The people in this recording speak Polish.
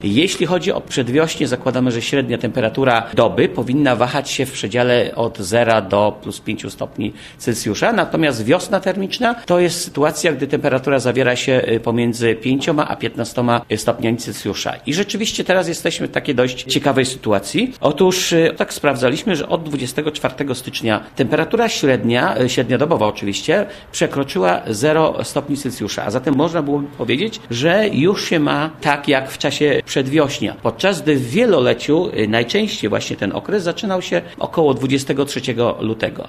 Jeśli chodzi o przedwiośnie, zakładamy, że średnia temperatura doby powinna wahać się w przedziale od 0 do plus 5 stopni Celsjusza, natomiast wiosna termiczna to jest sytuacja, gdy temperatura zawiera się pomiędzy 5 a 15 stopniami Celsjusza. I rzeczywiście teraz jesteśmy w takiej dość ciekawej sytuacji. Otóż tak sprawdzaliśmy, że od 24 stycznia temperatura średniodobowa oczywiście, przekroczyła 0 stopni Celsjusza, a zatem można byłoby powiedzieć, że już się ma tak jak w czasie przedwiośnia, podczas gdy w wieloleciu najczęściej właśnie ten okres zaczynał się około 23 lutego.